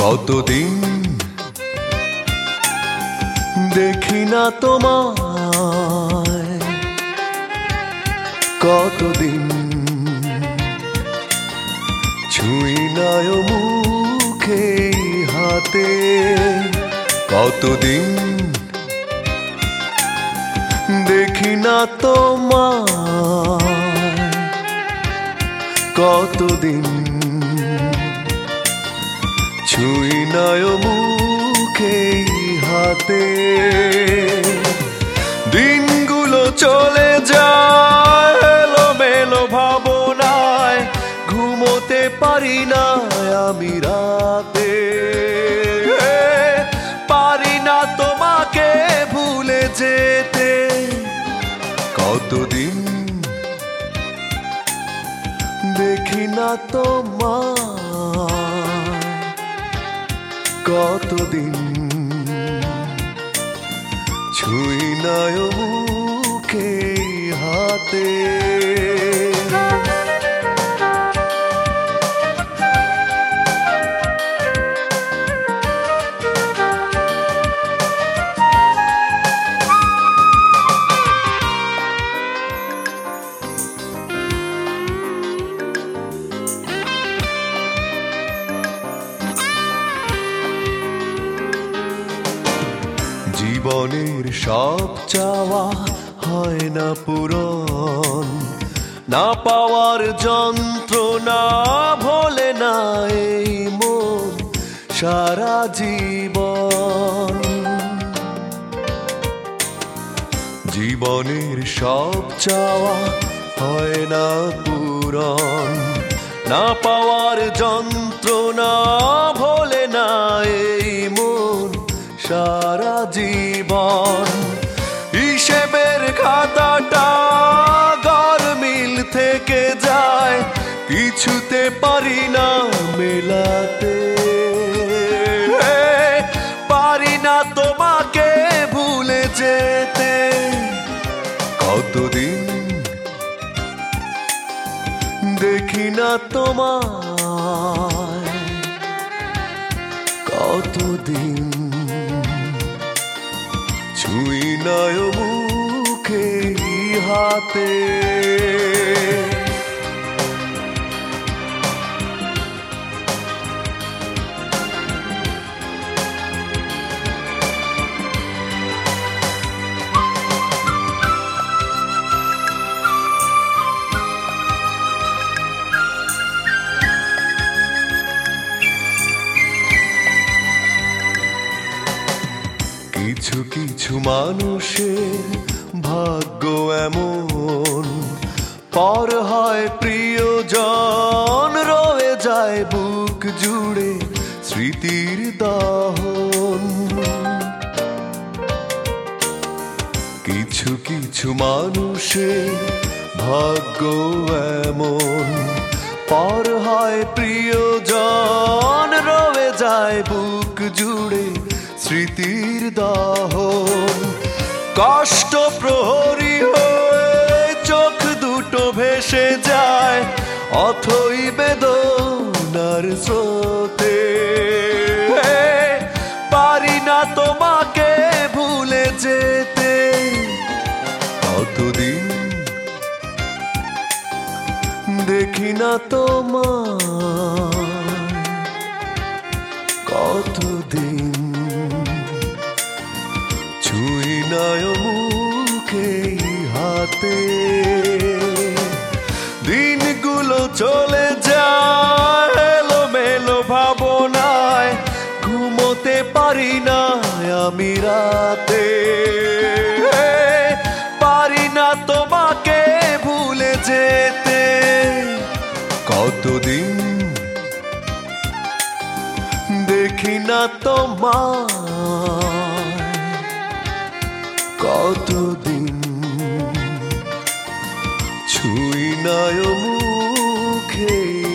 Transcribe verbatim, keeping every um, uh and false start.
কতদিন দেখি না তোমায়, কতদিন ছুঁই না মুখে হাতে, কতদিন দেখি না তোমায়, কতদিন ছুঁই না মুখে হাতে। দিনগুলো চলে যায় এলোমেলো ভাবনায়, ঘুমোতে পারি না আমি রাতে, পারি না তোমাকে ভুলে যেতে। কতদিন দেখি না তোমায়, কতদিন ছুঁই না মুখে হাতে। জীবনের সব চাওয়া হয় না পূরণ, না পাওয়ার যন্ত্রণা ভোলে না এই মন সারা জীবন। জীবনের সব চাওয়া হয় না পূরণ, না পাওয়ার যন্ত্রণা ভোলে না এই মন সারা জীবন। হিসেবের খাতাটা গরমিল থেকে যায়, কিছুতে পারি না মেলাতে, পারি না তোমাকে ভুলে যেতে। কতদিন দেখি না তোমায়, কতদিন ছুঁই না মুখে হাতে। কিছু কিছু মানুষের ভাগ্য এমন, পর হয় প্রিয়জন, রয়ে যায় বুক জুড়ে স্মৃতির দাহন। কিছু কিছু মানুষের ভাগ্য এমন, পর হয় প্রিয়জন, রয়ে যায় বুক জুড়ে স্মৃতির দাহন। কষ্ট প্রহরী হয়ে চোখ দুটো ভেসে যায় অথই বেদনার স্রোতে, পারি না তোমাকে ভুলে যেতে। কতদিন দেখি না তোমায়, কতদিন ছুঁই না মুখে হাতে। দিনগুলো চলে যায় এলোমেলো ভাবনায়, ঘুমোতে পারি না আমি রাতে, পারি না তোমাকে ভুলে যেতে। কতদিন দেখি না তোমায়, কতদিন ছুঁই না মুখে